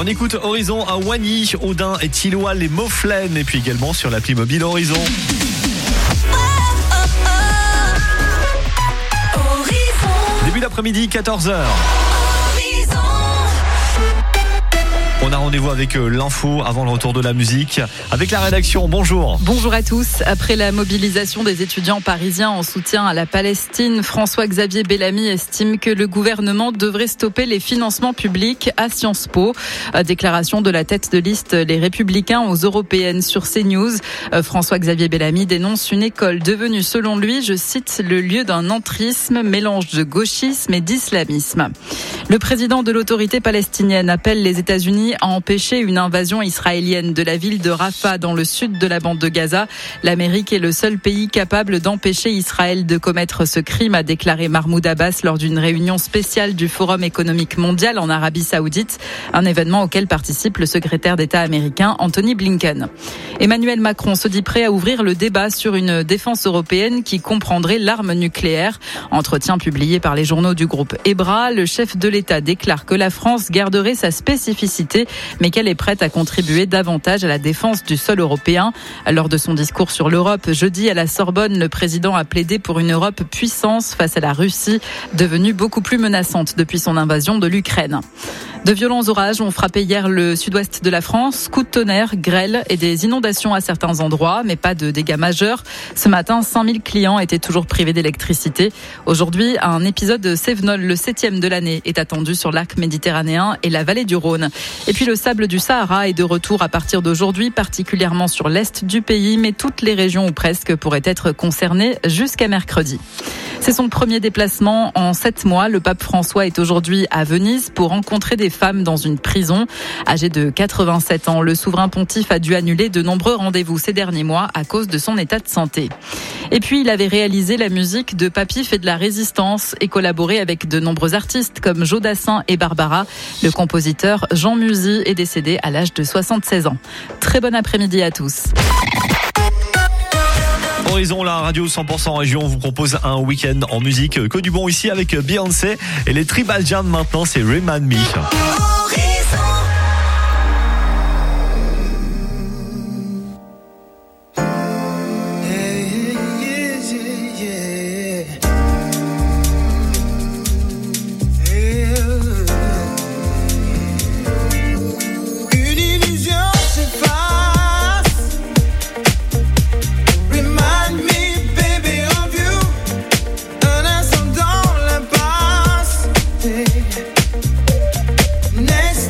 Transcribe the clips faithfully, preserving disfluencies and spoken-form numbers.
On écoute Horizon à Wany, Audin et Tilloy, les Moflaines, et puis également sur l'appli mobile Horizon. Début d'après-midi, quatorze heures. On a rendez-vous avec l'info avant le retour de la musique. Avec la rédaction, bonjour. Bonjour à tous. Après la mobilisation des étudiants parisiens en soutien à la Palestine, François-Xavier Bellamy estime que le gouvernement devrait stopper les financements publics à Sciences Po. Déclaration de la tête de liste Les Républicains aux Européennes sur CNews. François-Xavier Bellamy dénonce une école devenue, selon lui, je cite, le lieu d'un entrisme, mélange de gauchisme et d'islamisme. Le président de l'autorité palestinienne appelle les États-Unis à empêcher une invasion israélienne de la ville de Rafah dans le sud de la bande de Gaza. L'Amérique est le seul pays capable d'empêcher Israël de commettre ce crime, a déclaré Mahmoud Abbas lors d'une réunion spéciale du Forum économique mondial en Arabie Saoudite, un événement auquel participe le secrétaire d'État américain Anthony Blinken. Emmanuel Macron se dit prêt à ouvrir le débat sur une défense européenne qui comprendrait l'arme nucléaire. Entretien publié par les journaux du groupe EBRA, le chef de l'État déclare que la France garderait sa spécificité, mais qu'elle est prête à contribuer davantage à la défense du sol européen. Lors de son discours sur l'Europe, jeudi à la Sorbonne, le président a plaidé pour une Europe puissance face à la Russie, devenue beaucoup plus menaçante depuis son invasion de l'Ukraine. De violents orages ont frappé hier le sud-ouest de la France. Coups de tonnerre, grêle et des inondations à certains endroits, mais pas de dégâts majeurs. Ce matin, cinq mille clients étaient toujours privés d'électricité. Aujourd'hui, un épisode de Cévenol, le septième de l'année, est attendu sur l'arc méditerranéen et la vallée du Rhône. Et puis le sable du Sahara est de retour à partir d'aujourd'hui, particulièrement sur l'est du pays, mais toutes les régions ou presque pourraient être concernées jusqu'à mercredi. C'est son premier déplacement en sept mois. Le pape François est aujourd'hui à Venise pour rencontrer des femmes dans une prison. Âgé de quatre-vingt-sept ans, le souverain pontife a dû annuler de nombreux rendez-vous ces derniers mois à cause de son état de santé. Et puis, il avait réalisé la musique de Papy fait de la résistance et collaboré avec de nombreux artistes comme Jodassin et Barbara. Le compositeur Jean Musy est décédé à l'âge de soixante-seize ans. Très bon après-midi à tous. Horizon, la radio cent pour cent région vous propose un week-end en musique. Que du bon ici avec Beyoncé et les Tribal Jam. Maintenant, c'est Remind Me. Next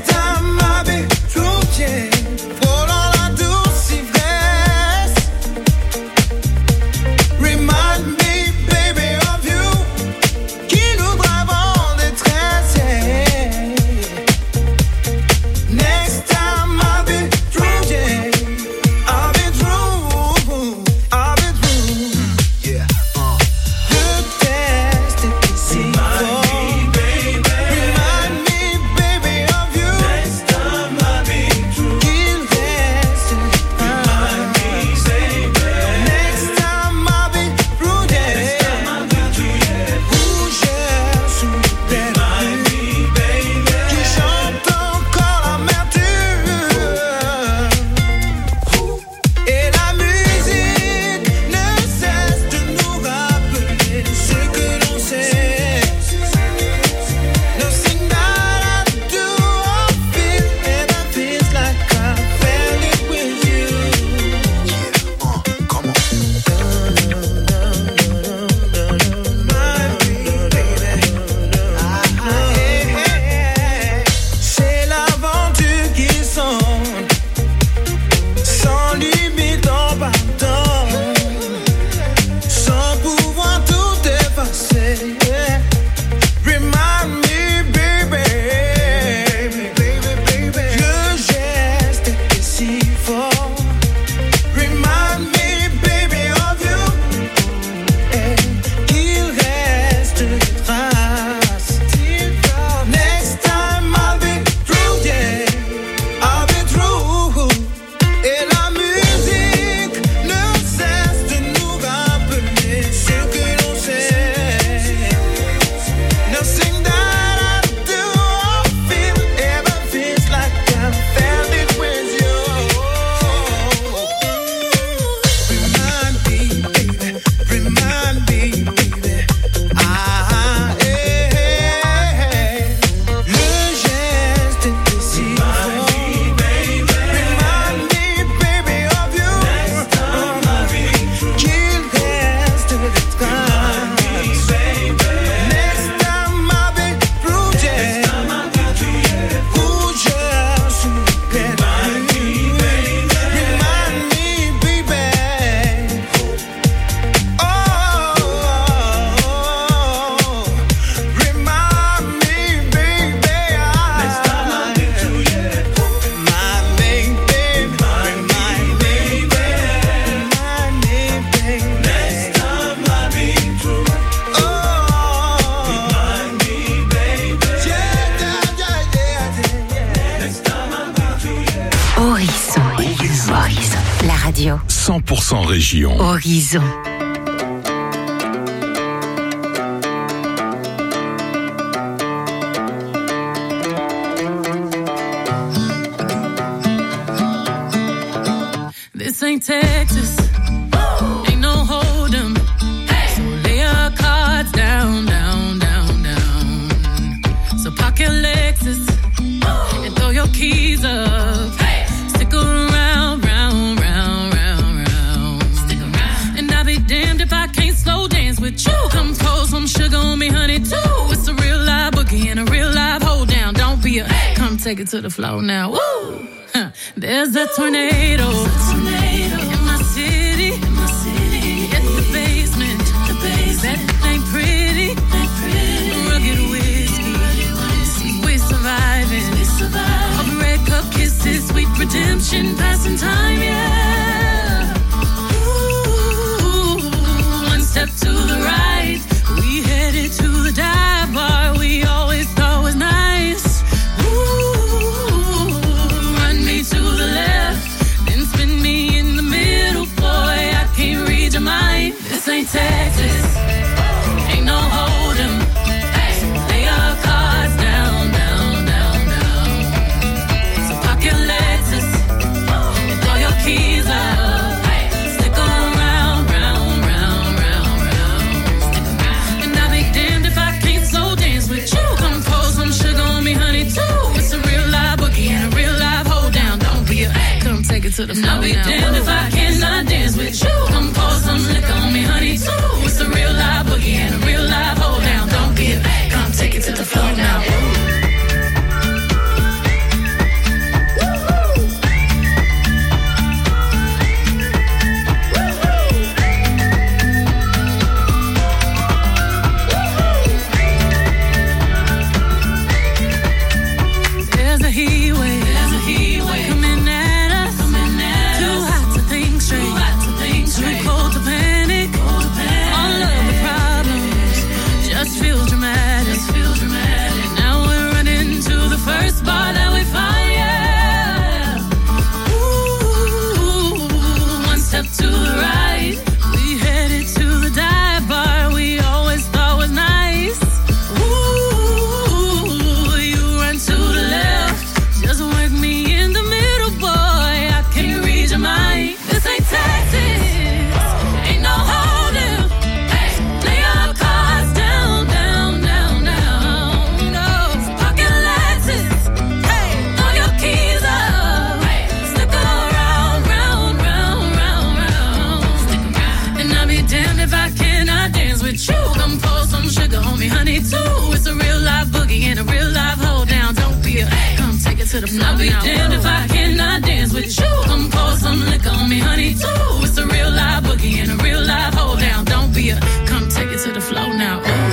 Radio. cent pour cent région. Horizon. This ain't Texas. Ain't no hold 'em. So lay your cards down, down, down, down. So park your Lexus and throw your keys up. Stick around, round, round, round, round. Stick around. And I'll be damned if I can't slow dance with you. Come pour some sugar on me, honey, too. It's a real live boogie and a real live hold down. Don't be a come take it to the floor now. Woo! Huh. There's a tornado. In my city, in my city, in the basement, the basement. That ain't pretty, ain't pretty. Rugged whiskey, we're surviving. We survive. All the red cup kisses, sweet redemption, passing time, yeah. Ooh, one step to the right, we headed to the dive bar we always thought was nice. Ooh, run me to the left, then spin me in the middle, boy, I can't read your mind. This ain't Texas, ain't no hold 'em. Lay your cards down, down, down, down. So park your Lexus and throw your keys up. Stick around, round, round, round, round. And I'll be damned if I can't slow dance with you. Come pour some sugar on me, honey, too. It's a real live boogie and a real live hold down. Don't be a come take it to the floor. I'll be damned if I cannot dance with you. Come pour some liquor on me, honey, too. It's a real live boogie and a real live hold down. Don't be a come take it to the floor now. There's a heat wave, there's a heat wave coming at us, coming at us. Too hot to think straight, too hot to think straight. Too cold to panic, cold to panic. All of the problems just feel dramatic, just feel dramatic. Now we're running to the first bar that we find, yeah. Ooh, one step to the right, we headed to the dive bar we always thought was nice. Ooh, you run to the left, just work me in the middle, boy, I can't read your mind. This ain't Texas, ain't no holding. Lay your cards down, down, down, down. No, park your Lexus, throw your keys up. Stick around, round, round, round, round. Stick around. And I'll be damned if I cannot dance with you. Come pour some sugar on me, honey, too. It's a real live boogie and a real live hold down. Don't be a come take it to the floor. I'll be damned if I cannot dance with you. Come pour some liquor on me, honey, too. It's a real live boogie and a real live hold down. Don't be a come take it to the floor now. Ooh.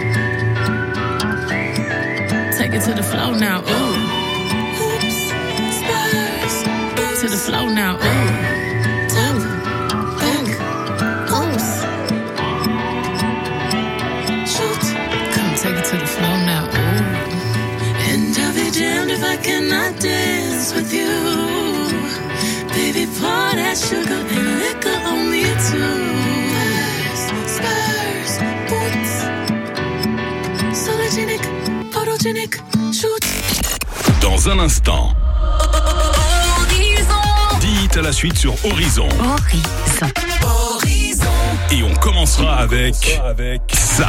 Take it to the floor now. Ooh. Oops, spurs. To the floor now. Ooh. Tap, back, oops. Shoot. Come take it to the floor now. Ooh. And I'll be damned if I cannot dance with you. Baby, pour that sugar and liquor on me too. Spurs, spurs, boots. Sologenic, photogenic, shoot. Dans un instant, Horizon. dix hits à la suite sur Horizon. Horizon. Horizon. Et on commencera avec, avec ça.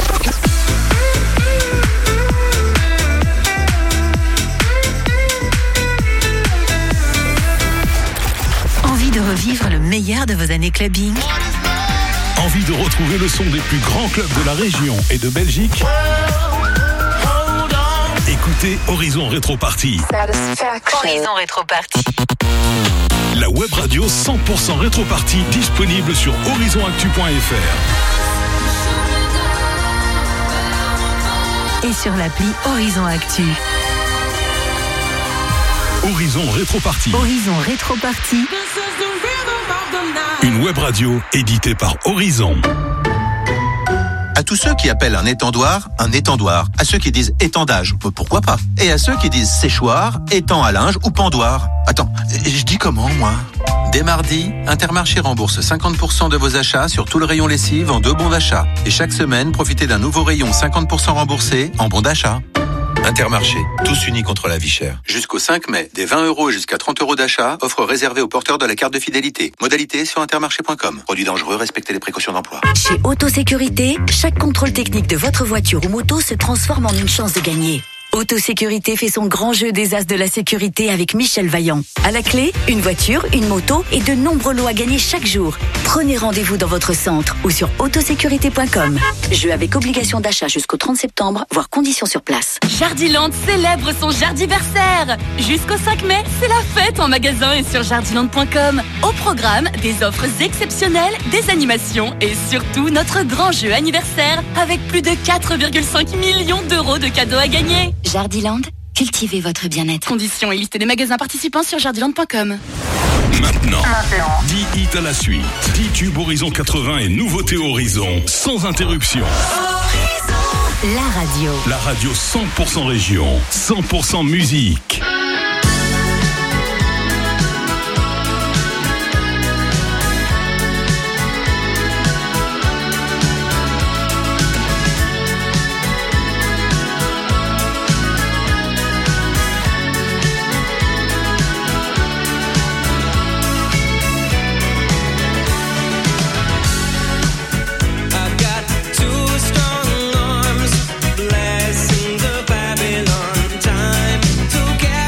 Envie de revivre le meilleur de vos années clubbing? Envie de retrouver le son des plus grands clubs de la région et de Belgique? Écoutez Horizon Rétro Party. Horizon Rétro Party. La web radio cent pour cent Rétro Party disponible sur horizon actu point f r. Et sur l'appli Horizon Actu. Horizon Rétro Party. Horizon Rétro Party. Une web radio éditée par Horizon. À tous ceux qui appellent un étendoir un étendoir, à ceux qui disent étendage, pourquoi pas, et à ceux qui disent séchoir, étang à linge ou pendoir. Attends, je dis comment moi ? Dès mardi, Intermarché rembourse cinquante pour cent de vos achats sur tout le rayon lessive en deux bons d'achat. Et chaque semaine, profitez d'un nouveau rayon cinquante pour cent remboursé en bons d'achat. Intermarché, tous unis contre la vie chère. Jusqu'au cinq mai, des vingt euros jusqu'à trente euros d'achat, offre réservée aux porteurs de la carte de fidélité. Modalité sur intermarché point com. Produit dangereux, respectez les précautions d'emploi. Chez Autosécurité, chaque contrôle technique de votre voiture ou moto se transforme en une chance de gagner. Autosécurité fait son grand jeu des as de la sécurité avec Michel Vaillant. À la clé, une voiture, une moto et de nombreux lots à gagner chaque jour. Prenez rendez-vous dans votre centre ou sur autosécurité point com. Jeu avec obligation d'achat jusqu'au trente septembre, voire conditions sur place. Jardiland célèbre son jardiversaire. Jusqu'au cinq mai, c'est la fête en magasin et sur jardiland point com. Au programme, des offres exceptionnelles, des animations et surtout notre grand jeu anniversaire avec plus de quatre virgule cinq millions d'euros de cadeaux à gagner. Jardiland, cultivez votre bien-être. Conditions et liste des magasins participants sur jardiland point com. Maintenant, dix hits à la suite. dix tubes Horizon quatre-vingts et nouveautés Horizon, sans interruption. La radio. La radio cent pour cent région, cent pour cent musique. Two strong arms blessing the Babylon time together.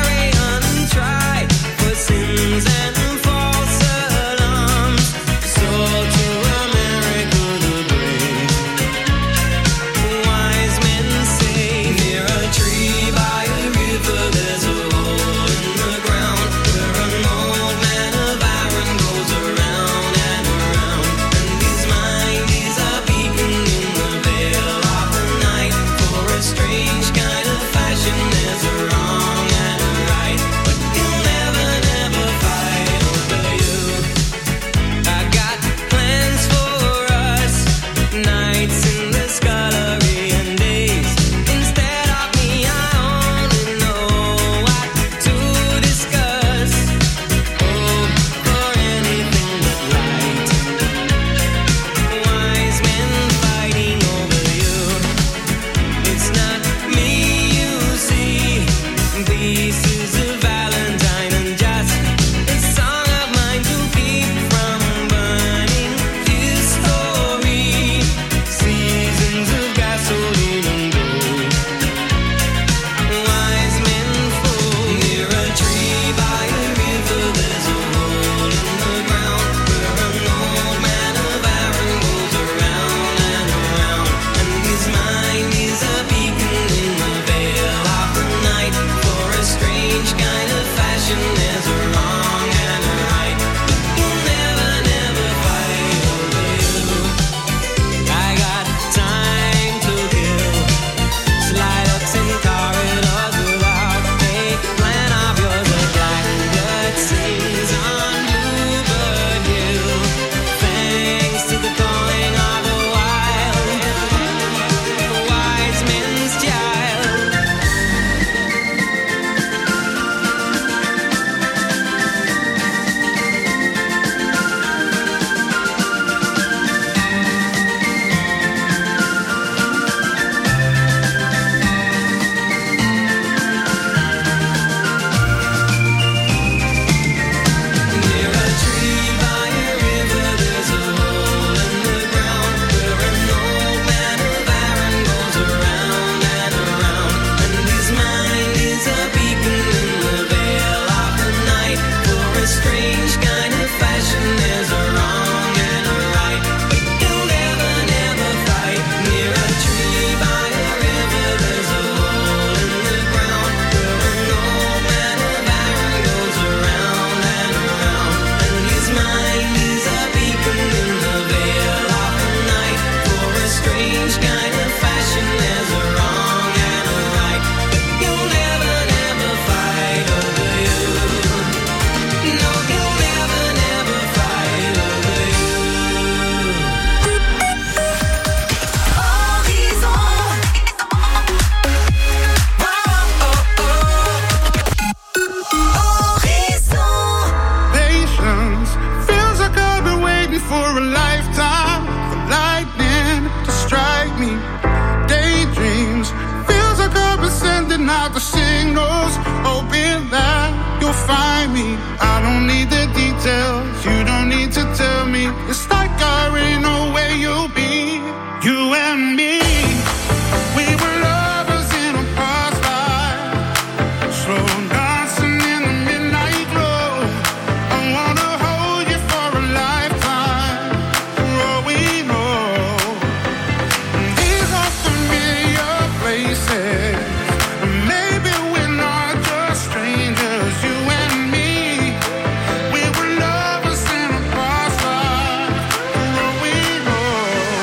sending out the signals, hoping that you'll find me. I don't need the details, you don't need to tell me. It's like I already know where you'll be. You and me, we were lovers in a past life, slow dancing in the midnight glow. I wanna hold you for a lifetime, for all we know. These are familiar places, maybe we're not just strangers. You and me, we were lovers in a past life, for all we know.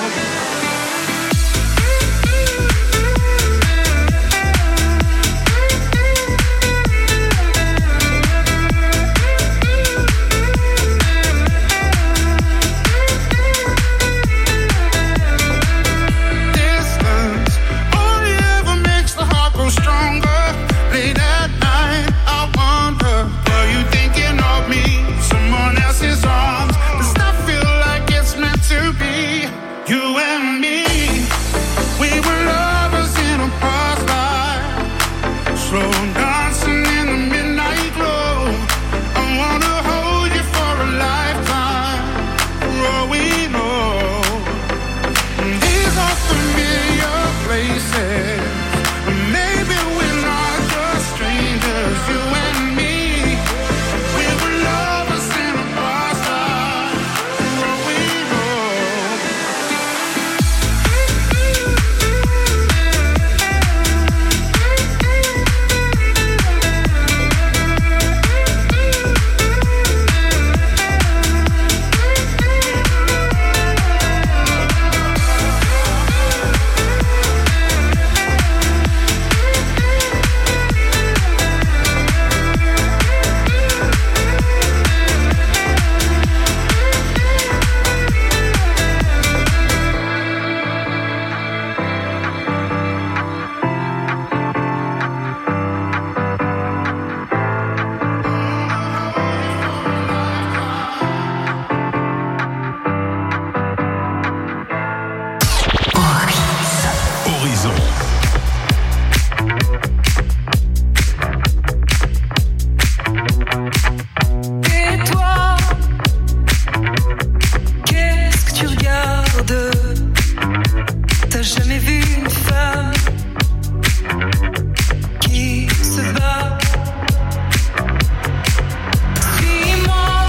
Distance only ever makes the heart grow stronger. Late at night, I wonder, are you thinking of me? Someone else's arms. Does that feel like it's meant to be? You and me, we were lovers in a past life, slow dancing in the midnight glow. I wanna hold you for a lifetime, for all we know. These are familiar places, maybe we're not just strangers. You and me, we were lovers in a past life, for all we know. Horizon. Et toi, qu'est-ce que tu regardes? T'as jamais vu une femme qui se bat? Suis-moi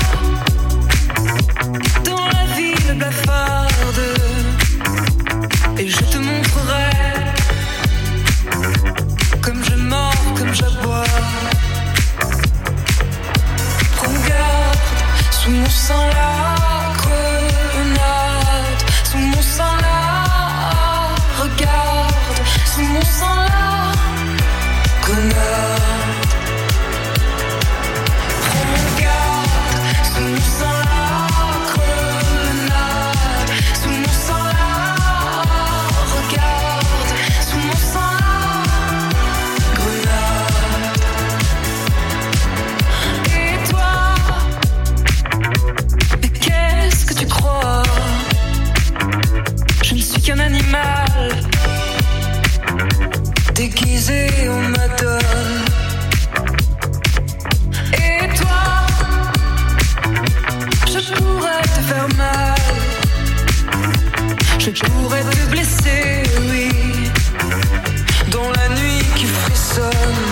dans la ville blafarde et je te montrerai comme je mords, comme j'aboie. Regarde, sous mon sang la grenade, sous mon sang la, regarde, sous mon sang la grenade. Regarde, sous mon sang la grenade, sous mon sang la, regarde, sous mon sang la grenade. Et toi, mais qu'est-ce que tu crois? Je ne suis qu'un animal déguisé en madone. Et toi, je pourrais te faire mal, je pourrais te blesser, oui, dans la nuit qui frissonne.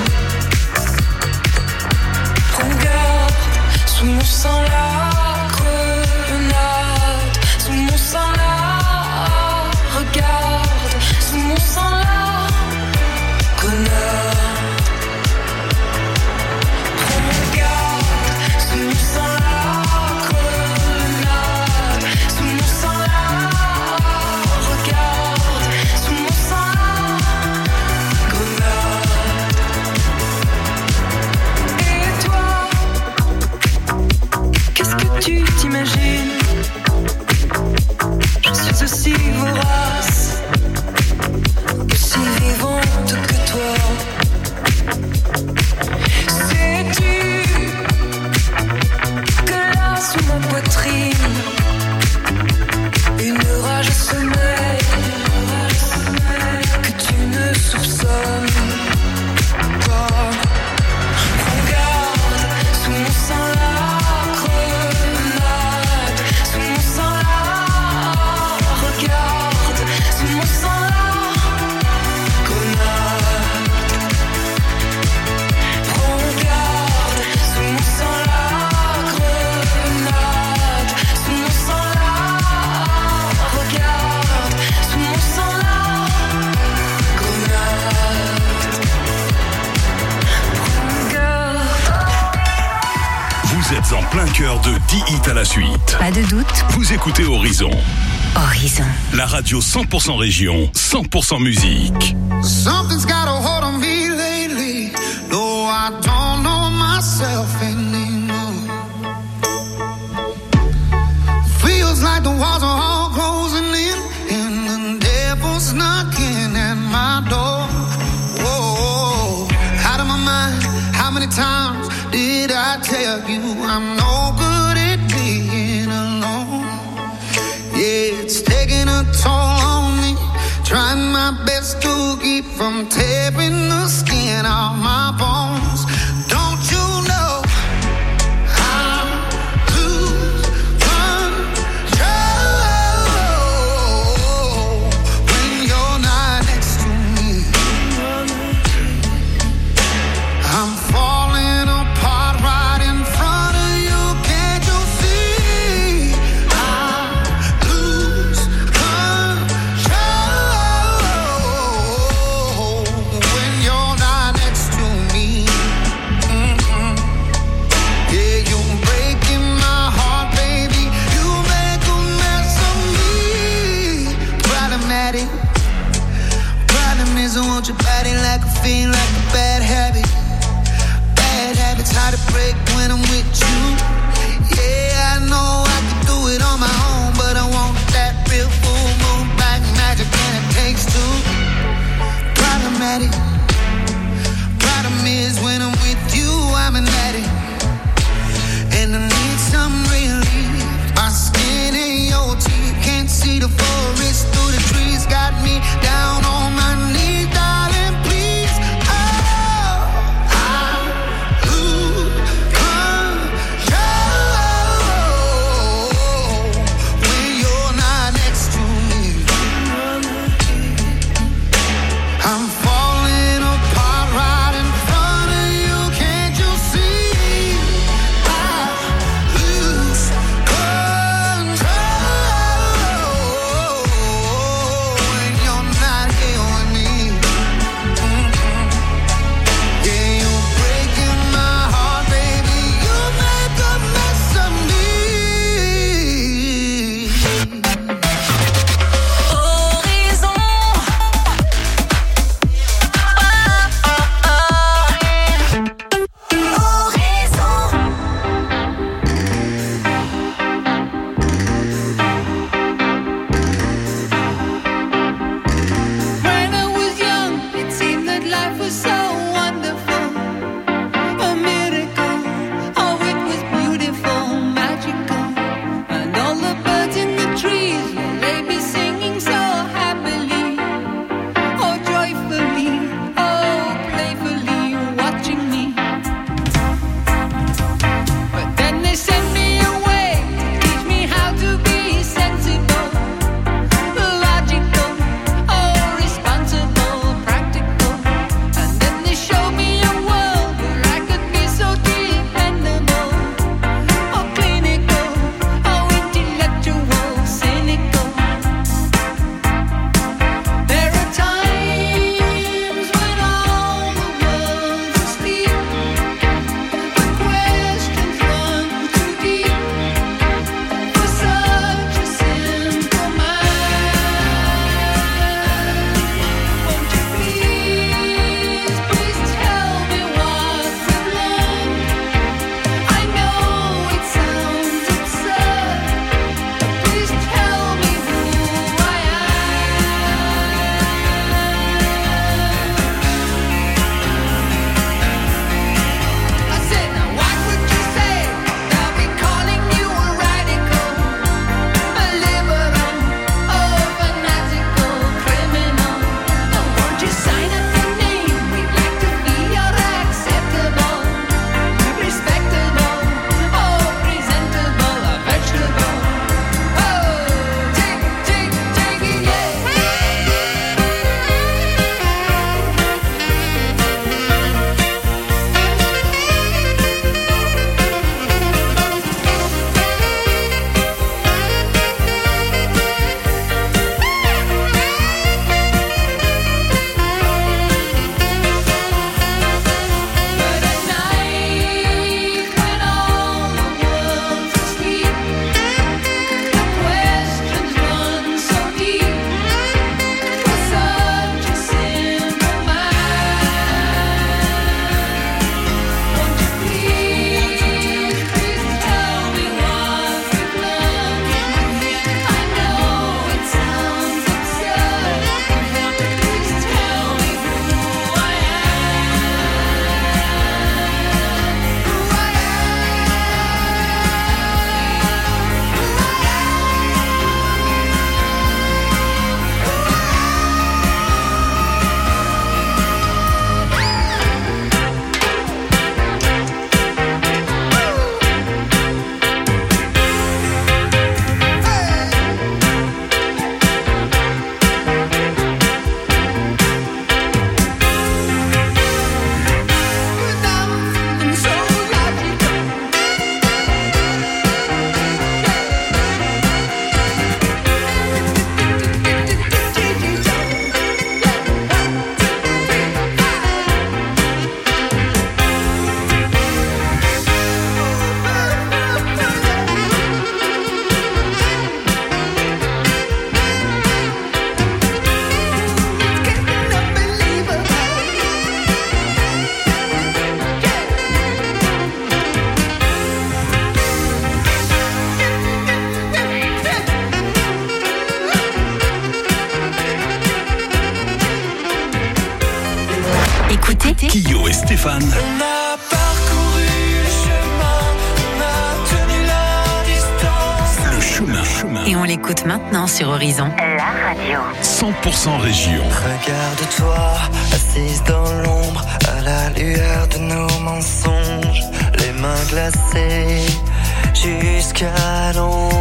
Regarde, sous mon sang la grenade, sous mon sang la, regarde, sous mon sang la grenade. Regarde, sous mon sang la grenade, sous mon sang la, regarde, sous mon sang la grenade. Et toi, qu'est-ce que tu t'imagines? Je suis aussi vorace, aussi vivante que toi. Sais-tu que là sous ma poitrine, une rage sommeille que tu ne soupçonnes Vous êtes en plein cœur de dix hits à la suite. Pas de doute. Vous écoutez Horizon. Horizon. La radio cent pour cent région, cent pour cent musique. Something's got a hold on me lately. No, I don't know myself anymore. Feels like the walls are all closing in, and the devil's knocking at my door. Whoa, out of my mind. How many times did I tell you I'm no good at being alone? Yeah, it's taking a toll on me. Trying my best to keep from tearing the skin off my bones. Don't you know I lose control when you're not next to me? I'm falling apart right in front of you. Can't you see? I lose control when you're not next to me. Mm-mm. Yeah, you're breaking my heart, baby. You make a mess of me. Problematic. Problem is I want your body like a fiend, like a bad habit. Bad habits hard to break when I'm with you. Yeah, I know I can do it on my own, but I want that real full moon black magic, and it takes two. Problematic. Problem is when I'm with you, I'm an addict, and I need some relief. My skin and your teeth can't see the forest through the trees. Got me down on my knees, darling, please. Oh, I lose control when you're not next to me. sécurité. Kyo et Stéphane. On a parcouru le chemin, on a tenu la distance. Le chemin, chemin. Et on l'écoute maintenant sur Horizon. La radio. cent pour cent région. Regarde-toi, assise dans l'ombre, à la lueur de nos mensonges, les mains glacées jusqu'à l'ombre.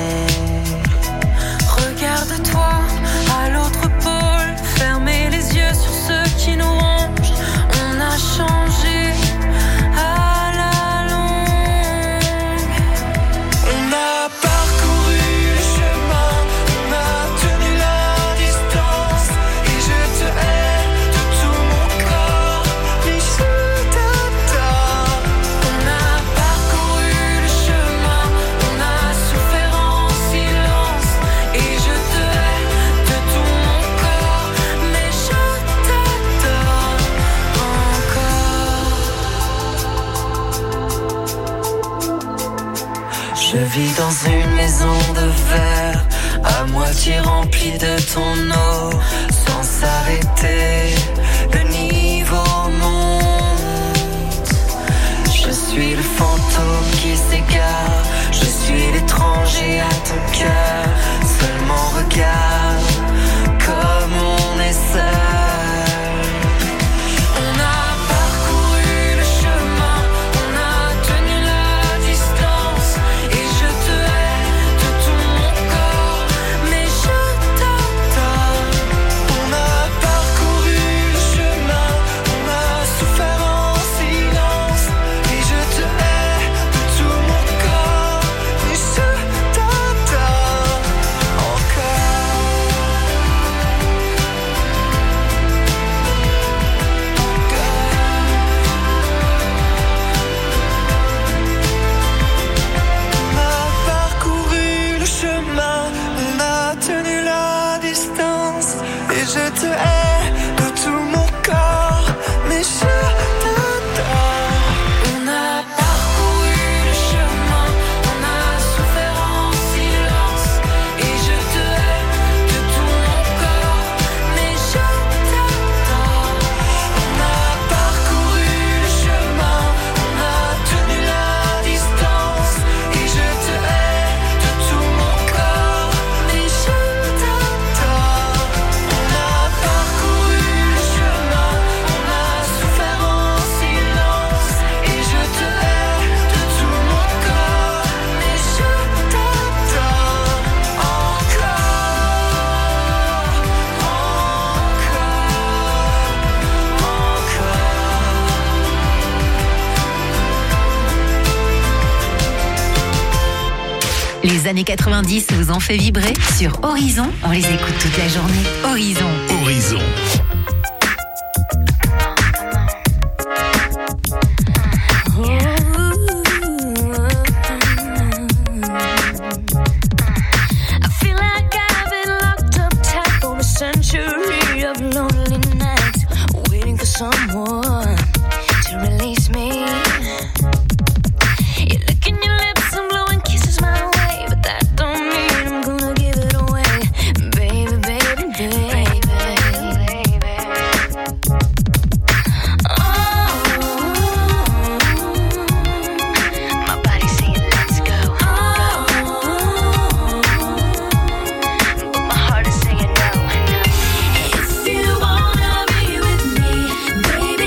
Regarde-toi à l'autre pôle, fermez les yeux sur ceux qui nous rongent. On a changé à la longue. On a parcouru le chemin, on a tenu la distance. Et je te hais de tout mon corps, mais je t'adore. On a parcouru le chemin, on a souffert en silence. Et je te hais de tout mon corps, mais je t'adore encore. Je vis dans une maison de verre, à moitié remplie de ton eau, sans s'arrêter, le niveau monte. Je suis le fantôme qui s'égare, je suis l'étranger à ton cœur. Seulement regarde comme on est seul. On a parcouru le chemin, on a tenu la distance. Et je te hais de tout mon corps, mais je t'adore. On a parcouru le chemin, on a souffert en silence. Et je te hais de tout mon corps, mais je t'adore encore. On a parcouru le chemin, on a tenu la distance. Et je te hais de tout mon corps, mais je t'adore. On a parcouru le chemin, on a souffert en silence. Et je te hais de tout mon corps, mais je t'adore. On a parcouru le chemin, on a tenu la distance. Et je te hais de tout mon corps, mais je t'adore. On a parcouru le chemin, on a souffert en silence. Et je te hais de tout mon corps, mais je t'adore encore, Les années quatre-vingt-dix vous ont fait vibrer. Sur Horizon, on les écoute toute la journée. Horizon. Horizon. I feel like I've been locked up tight for a century of lonely nights, waiting for someone to release me. You're licking your lips and blowing kisses my way, but that don't mean I'm gonna give it away, baby, baby, baby. Baby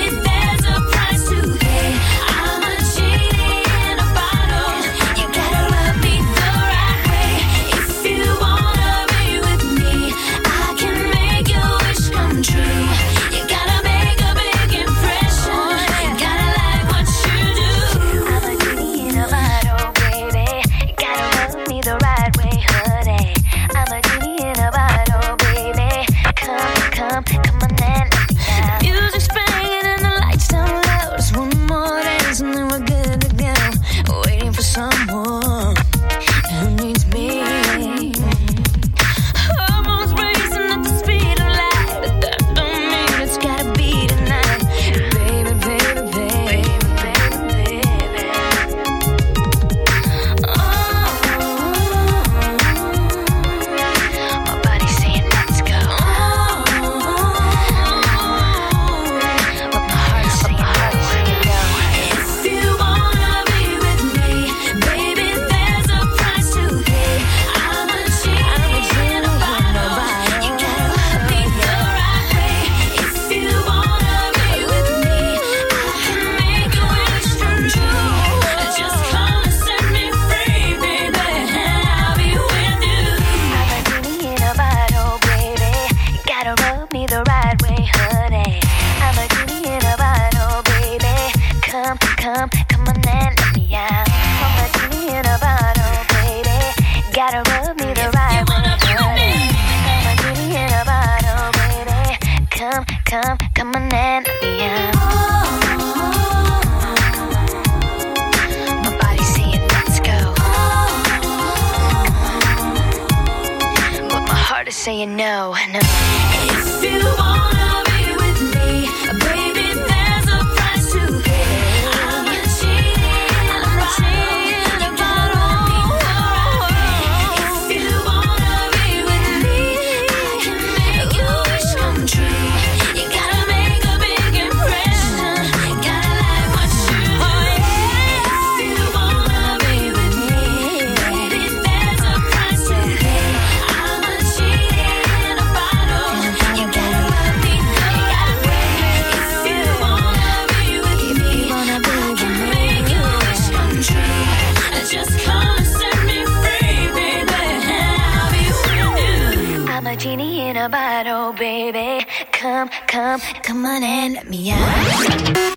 come, come on and let me out. My body's saying let's go, but my heart is saying no, no. If you wanna be with me, baby, there's a price to pay. I'm not cheating, I'm not cheating about all. If you wanna be with me, I can make your wish come true. You gotta make a big impression, gotta like what you do. If you wanna be with me, baby, there's a price to pay. I'm not cheating about all. You gotta let me know. If you wanna be with me, I can make your wish come true. Just come and set me free, baby. I'll be with you. I'm a genie in a bottle, baby. Come, come, come on and let me out.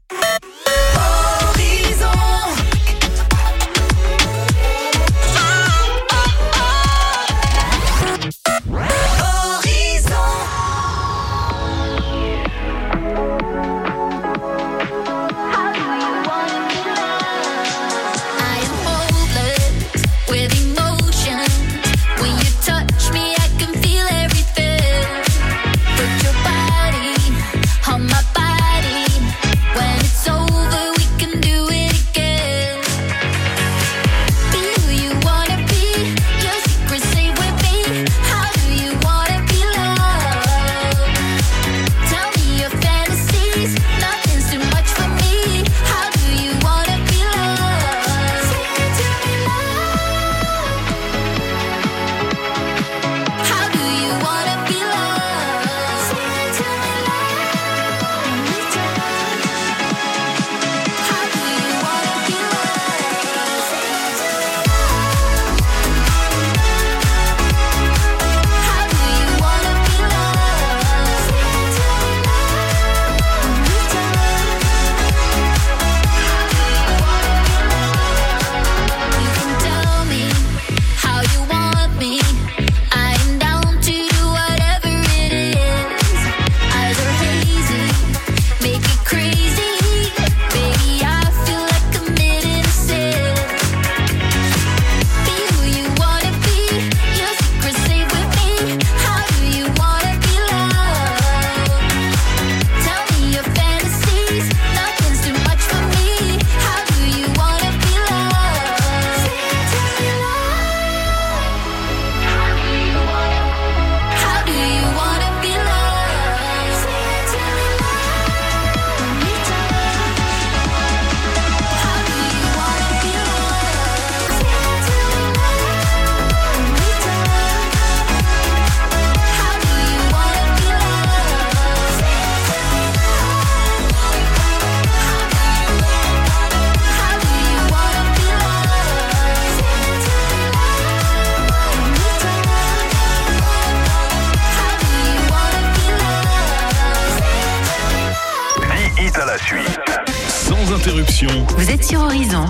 Sans interruption. Vous êtes sur Horizon.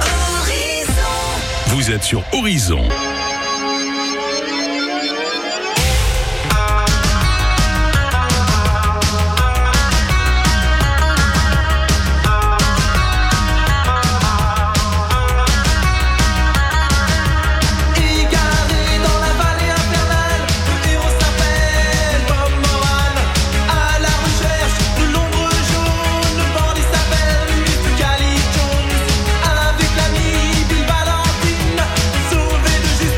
Vous êtes sur Horizon. Avec l'ami Bill Valentine, sauvé de justice.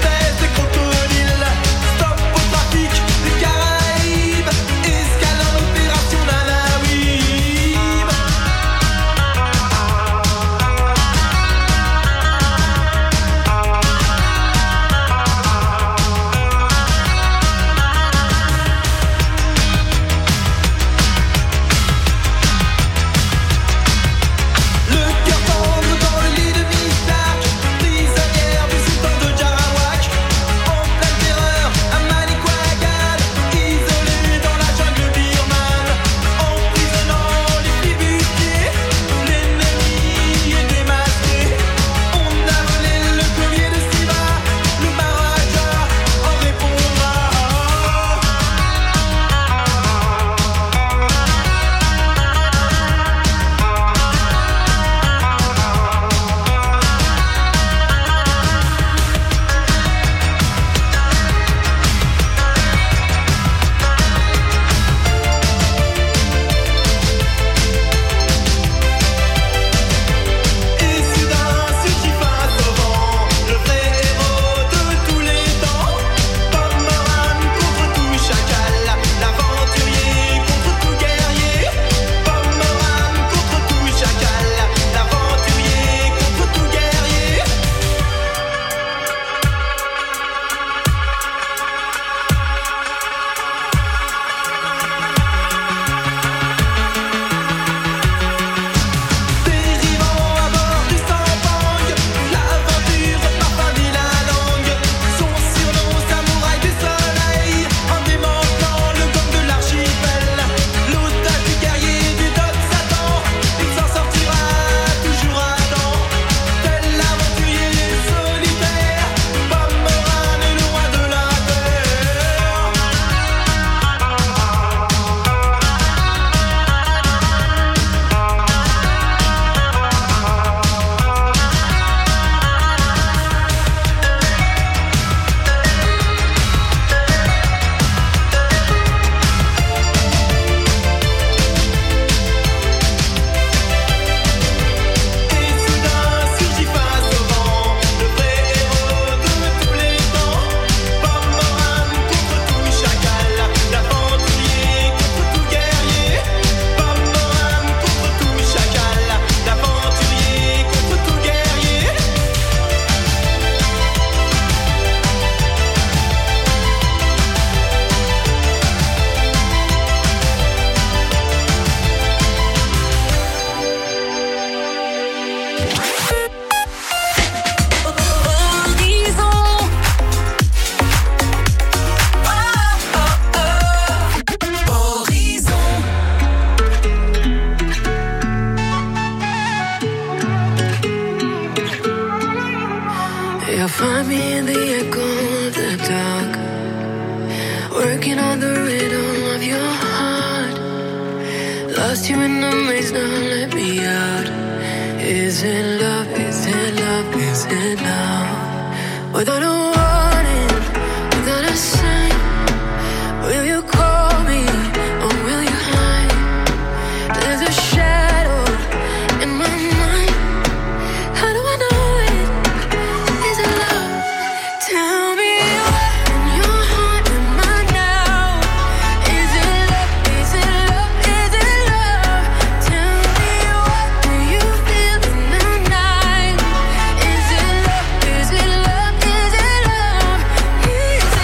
find me in the echo of the dark, working on the rhythm of your heart. Lost you in the maze, now let me out. Is it love, is it love, is it love? Without a warning, without a sign, will you call me or will you hide? There's a shadow in my mind. How do I know it? Is it love? Tell me what in your heart am I now? Is it love? Is it love? Is it love? Tell me what do you feel in the night? Is it love? Is it love? Is it love? Is it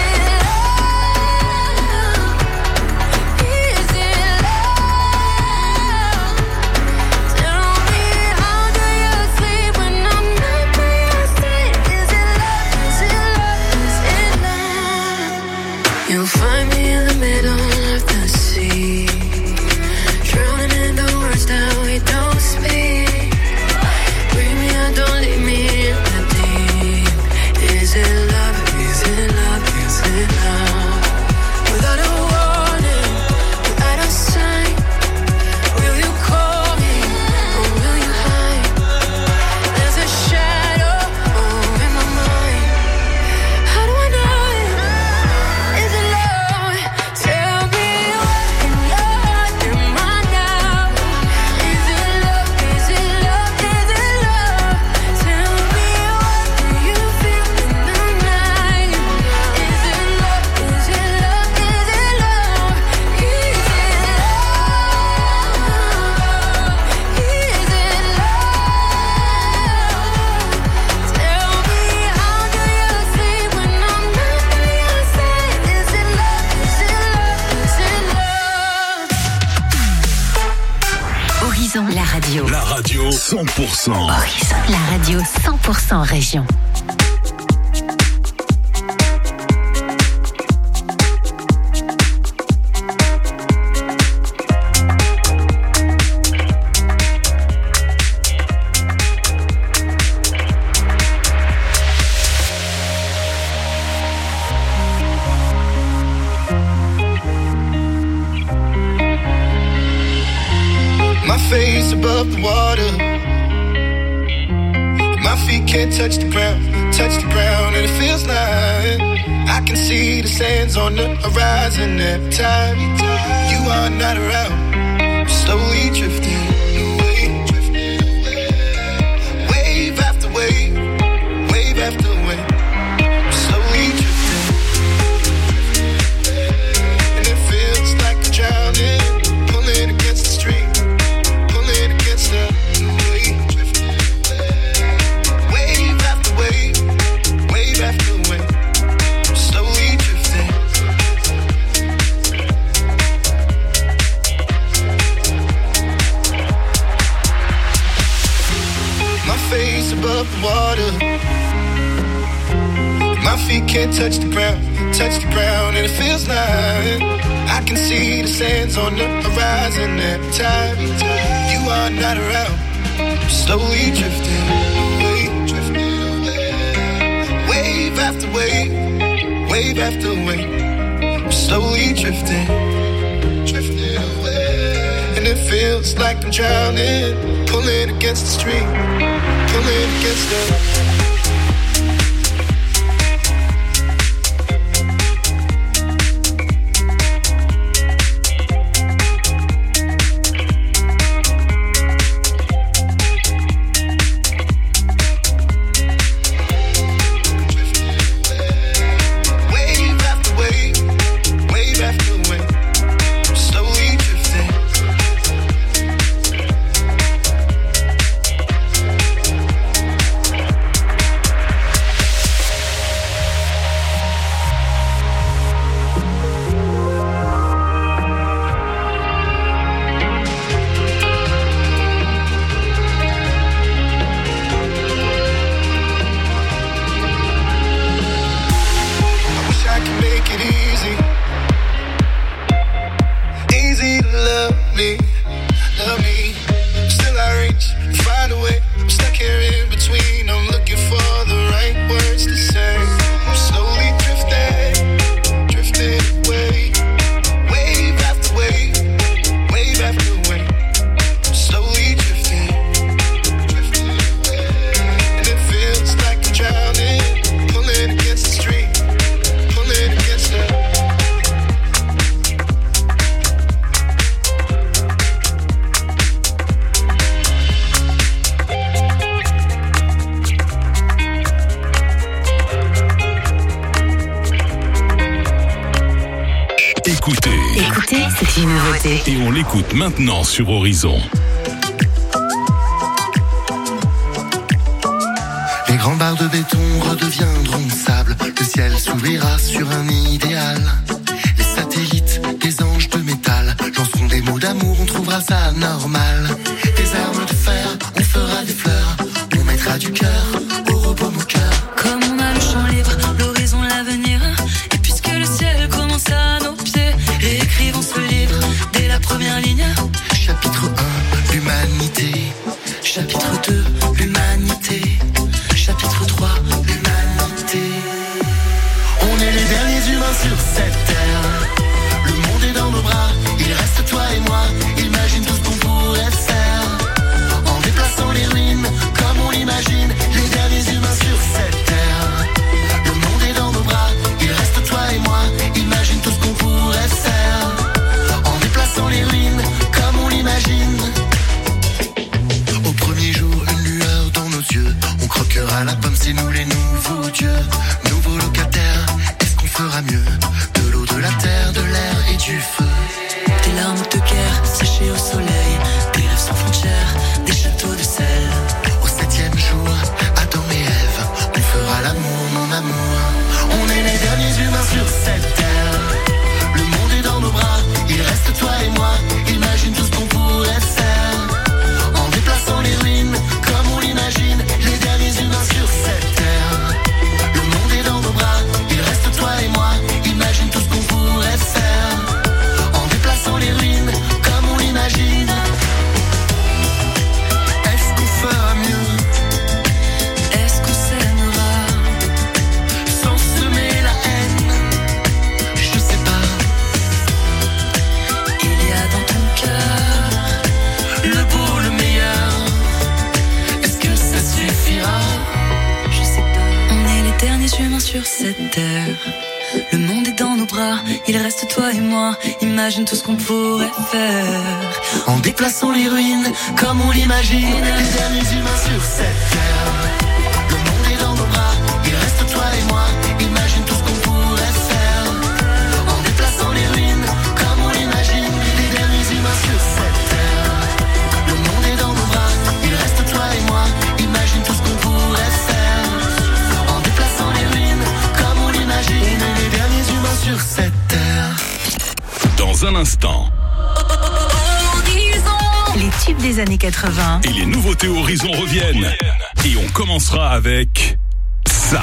love? Is it love? Tell me how do you sleep when I'm not by your side? Is it love? Is it love? Is it love? You'll find me in the middle of the sea, drowning in the words that we don't speak. Bring me out, don't leave me in the deep. Is it love? Is it love? Is it love? Without a warning, without a sign, will you call me or will you hide? There's a shadow oh, in my mind. How do I know it? Is it love? Tell me what in your heart am I now? Is it love? Is it love? Is it love? Tell me what do you feel in the night? Is it love? Is it love? Is it love? Is it love? Is it love? Tell me how do you sleep when I'm not by your side? Is it love? Is it love? Is it love? Horizon, la radio. La radio cent pour cent. Horizon, la radio cent pour cent région. My face above the water, my feet can't touch the ground, touch the ground, and it feels like I can see the sands on the horizon every time you are not around. I'm slowly drifting away, drifting away. Wave after wave, wave after wave. I'm slowly drifting, and it feels like I'm drowning, pulling against the stream, pulling against the wave, drifting away. Wave after wave, wave after wave. I'm slowly drifting. My face above the water, my feet can't touch the ground, touch the ground, and it feels like I can see the sands on the horizon every time you are not around. I'm slowly drifting away, drifting away. Wave after wave, wave after wave. I'm slowly drifting, drifting away. And it feels like I'm drowning, pulling against the stream, pulling against the wave after wave, wave after wave. I'm slowly drifting. I wish I could make it easy, easy to love me, love me. Still I reach, find a way. I'm stuck here in between. I'm looking for the right words to say. Écoutez, c'est une nouveauté. Et on l'écoute maintenant sur Horizon. Les grandes barres de béton redeviendront sable. Le ciel s'ouvrira sur un idéal. Les satellites, des anges de métal, lanceront des mots d'amour, on trouvera ça normal. Des armes de fer, on fera des fleurs, on mettra du cœur au robot moqueur. Comme on a le champ libre, l'horizon, l'avenir. Et puisque le ciel commence à nos pieds, réécrivons ce livre dès la première ligne. Chapitre un, l'humanité. Chapitre deux, l'humanité. Chapitre trois, l'humanité. On est les derniers humains sur cette terre. Le monde est dans nos bras, il reste toi et moi. Imagine tout ce qu'on pourrait faire. En déplaçant les ruines, comme on l'imagine. Les derniers humains sur cette terre. Le monde est dans nos bras, il reste toi et moi. Imagine tout ce qu'on pourrait faire. En déplaçant les ruines, comme on l'imagine. Au premier jour, une lueur dans nos yeux. On croquera la pomme, c'est nous les nouveaux dieux. Nouveaux locataires, est-ce qu'on fera mieux? De l'eau, de la terre, de l'air et du feu. Des larmes de guerre séchées au soleil, des rêves sans frontières, des châteaux de sel. Au septième jour, Adam et Ève, on fera l'amour, mon amour. On est les derniers humains sur cette terre. Le monde est dans nos bras, il reste toi et moi. Imagine tout ce qu'on pourrait faire. En déplaçant les ruines, comme on l'imagine. Les derniers humains sur cette terre. Le monde est dans nos bras, il reste toi et moi. Imagine tout ce qu'on pourrait faire. En déplaçant les ruines, comme on l'imagine. Est-ce qu'on fera mieux? Est-ce qu'on s'aimera Sans semer la haine? Je sais pas. Il y a dans ton cœur Le beau, le meilleur. Est-ce que ça suffira? Je sais pas. On est les derniers humains sur cette terre. Le monde est dans nos bras, il reste toi et moi. Imagine tout ce qu'on pourrait faire. En déplaçant les ruines, comme on l'imagine. Les derniers humains sur cette terre. Le monde est dans nos bras, il reste toi et moi. Imagine tout ce qu'on pourrait faire. En déplaçant les ruines, comme on l'imagine. Les derniers humains sur cette terre. Le monde est dans nos bras, il reste toi et moi. Imagine tout ce qu'on pourrait faire. En déplaçant les ruines, comme on l'imagine. Les derniers humains sur cette terre. Dans un instant, Les tubes des années quatre-vingts. et les nouveautés Horizon reviennent. Et on commencera avec ça.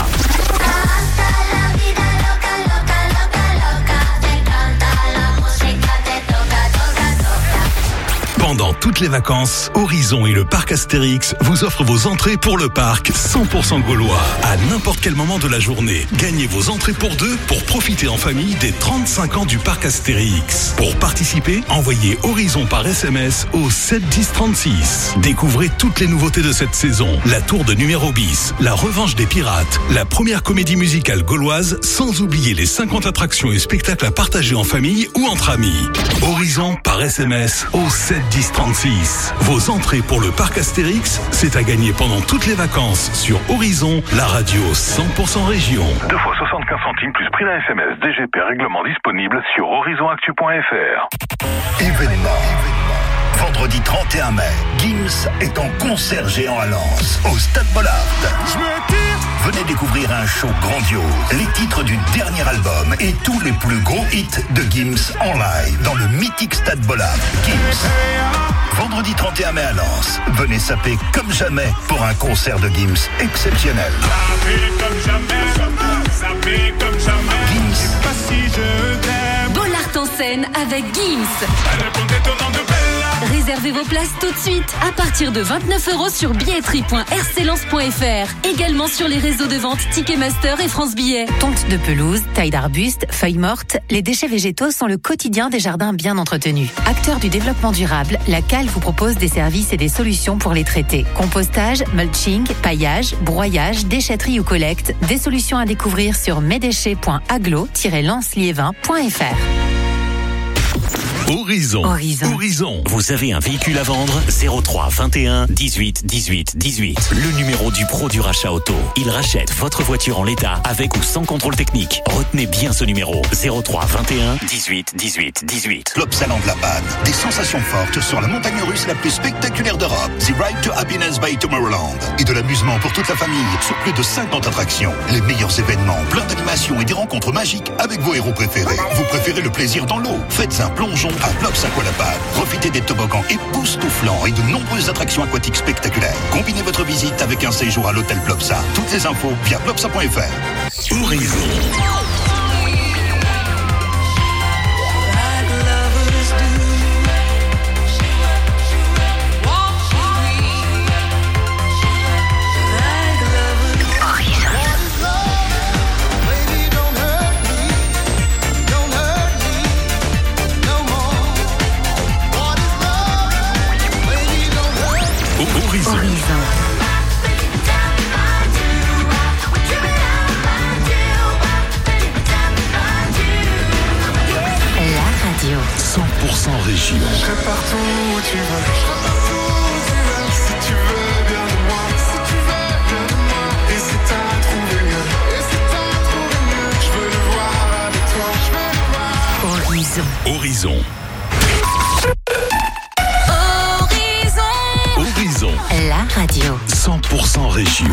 Pendant toutes les vacances, Horizon et le parc Astérix vous offrent vos entrées pour le parc cent pour cent gaulois. À n'importe quel moment de la journée, gagnez vos entrées pour deux pour profiter en famille des trente-cinq ans du parc Astérix. Pour participer, envoyez Horizon par S M S au sept dix trente-six. Découvrez toutes les nouveautés de cette saison. La tour de numéro bis, la revanche des pirates, la première comédie musicale gauloise, sans oublier les cinquante attractions et spectacles à partager en famille ou entre amis. Horizon par S M S au sept dix trente-six. Vos entrées pour le parc Astérix, c'est à gagner pendant toutes les vacances sur Horizon, la radio cent pour cent région. deux fois soixante-quinze centimes plus prix d'un S M S. D G P règlement disponible sur horizon actu point f r. Événement. Vendredi trente et un mai, Gims est en concert géant à Lens, au Stade Bollard. Venez découvrir un show grandiose, les titres du dernier album et tous les plus gros hits de Gims en live dans le mythique Stade Bollard. Gims. Vendredi trente et un mai à Lens, venez saper comme jamais pour un concert de Gims exceptionnel. Bollard en scène avec Gims. Réservez vos places tout de suite à partir de vingt-neuf euros sur billetterie point r c lens point f r. Également sur les réseaux de vente Ticketmaster et France Billets. Tonte de pelouse, taille d'arbustes, feuilles mortes, les déchets végétaux sont le quotidien des jardins bien entretenus. Acteur du développement durable, la C A L vous propose des services et des solutions pour les traiter. Compostage, mulching, paillage, broyage, déchetterie ou collecte, des solutions à découvrir sur mesdéchets point aglo tiret lens liévin point f r. Horizon. Horizon. Horizon. Vous avez un véhicule à vendre? zéro trois vingt et un dix-huit dix-huit dix-huit. Le numéro du pro du rachat auto. Il rachète votre voiture en l'état avec ou sans contrôle technique. Retenez bien ce numéro. zéro trois vingt et un dix-huit dix-huit dix-huit. Plopsaland La Panne. Des sensations fortes sur la montagne russe la plus spectaculaire d'Europe. The Ride to Happiness by Tomorrowland. Et de l'amusement pour toute la famille sur plus de cinquante attractions. Les meilleurs événements, plein d'animations et des rencontres magiques avec vos héros préférés. Vous préférez le plaisir dans l'eau? Faites un plongeon à Plops Aqualapad. Profitez des toboggans époustouflants et de nombreuses attractions aquatiques spectaculaires. Combinez votre visite avec un séjour à l'hôtel Plopsa. Toutes les infos via plopsa point f r. Horizon. Horizon. Horizon. La radio. cent pour cent région. Je serai partout où tu veux. Si tu veux bien de moi, si tu veux bien de moi. Et si t'as trouvé mieux, et si t'as trouvé mieux, je veux le voir avec toi, je veux le voir. Horizon. Horizon. Horizon. La radio. cent pour cent région.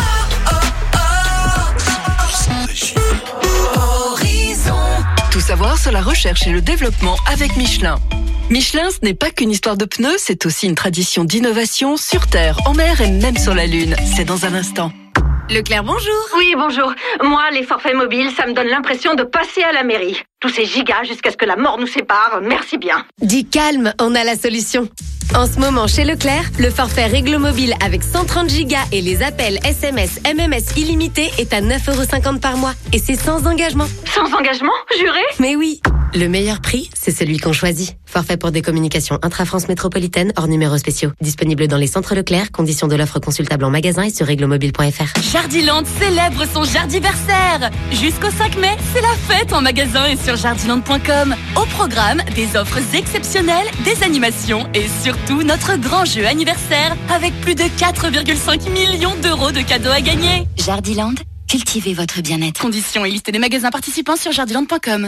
cent pour cent région. Horizon. Tout savoir sur la recherche et le développement avec Michelin. Michelin, ce n'est pas qu'une histoire de pneus, c'est aussi une tradition d'innovation sur Terre, en mer et même sur la Lune. C'est dans un instant. Leclerc, bonjour. Oui, bonjour. Moi, les forfaits mobiles, ça me donne l'impression de passer à la mairie. Tous ces gigas jusqu'à ce que la mort nous sépare, merci bien. Dis calme, on a la solution. En ce moment, chez Leclerc, le forfait Réglo Mobile avec cent trente gigas et les appels S M S, M M S illimités est à neuf euros cinquante par mois. Et c'est sans engagement. Sans engagement, juré? Mais oui. Le meilleur prix, c'est celui qu'on choisit. Forfait pour des communications intra-France métropolitaine hors numéros spéciaux. Disponible dans les centres Leclerc. Conditions de l'offre consultable en magasin et sur réglomobile point f r. Jardiland célèbre son jardiversaire. Jusqu'au cinq mai, c'est la fête en magasin et sur jardiland point com. Au programme, des offres exceptionnelles, des animations et surtout notre grand jeu anniversaire avec plus de quatre virgule cinq millions d'euros de cadeaux à gagner. Jardiland, cultivez votre bien-être. Conditions et liste des magasins participants sur jardiland point com.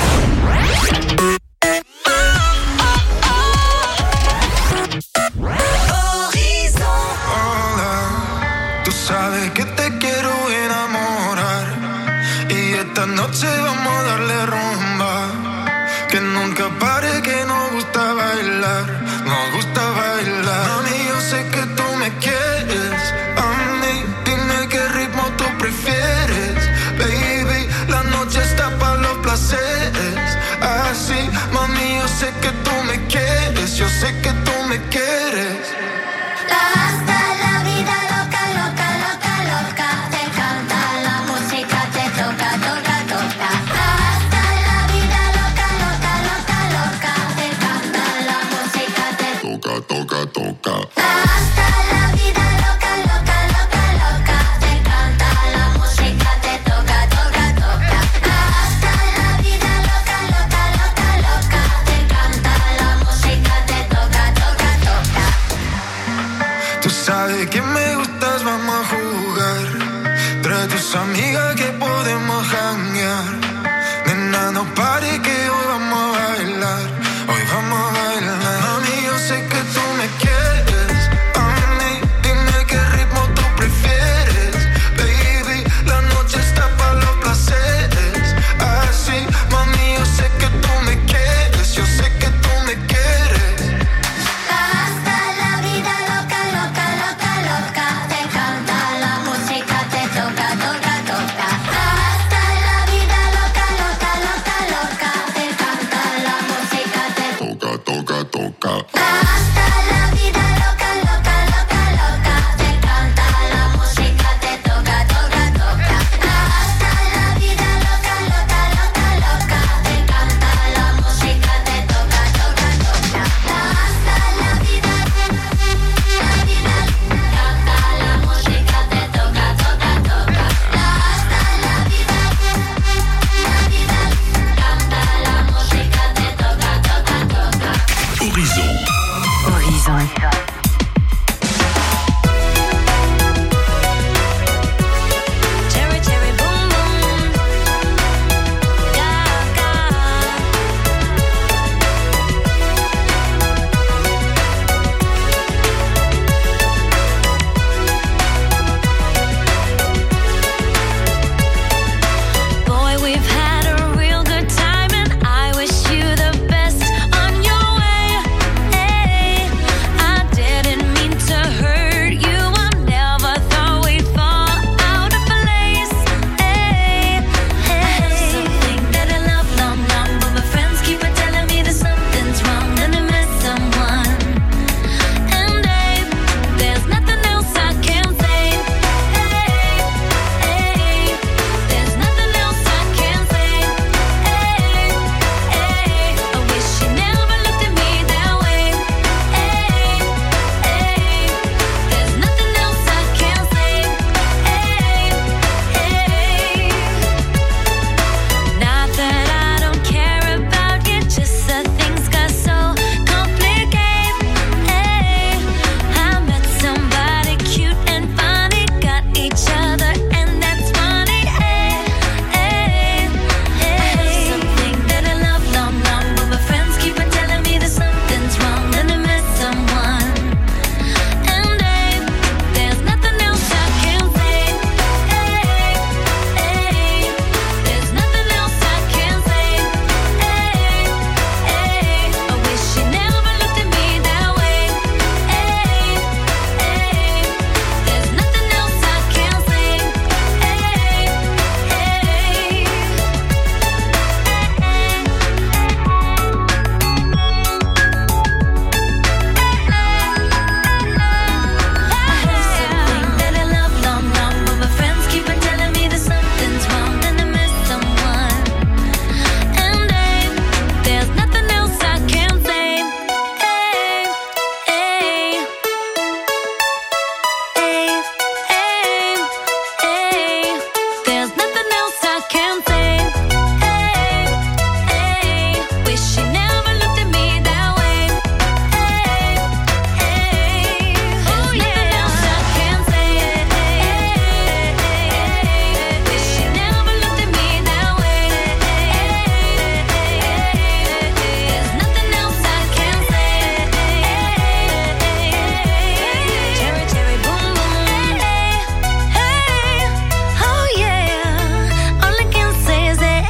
Tú sabes que te quiero enamorar y esta noche vamos a darle rumba, que nunca pare, que nos gusta bailar, nos gusta bailar. Mami, yo sé que tú me quieres, a mí dime qué ritmo tú prefieres, baby, la noche está para los placeres, así, mami, yo sé que tú me quieres, yo sé que tú me quieres. Hasta la vida loca, loca, loca, loca. Te canta la música, te toca, toca, toca. Hasta la vida loca, loca, loca, loca. Te canta la música, te toca, toca, toca. Hasta la vida loca, loca, loca, loca. Te canta la música, te toca, toca, toca. Hasta la vida loca, loca, loca, loca. Te canta la música, te toca, toca, toca. Tú sabes que me gustas, vamos a jugar. Trae tus amigas que podemos janguear.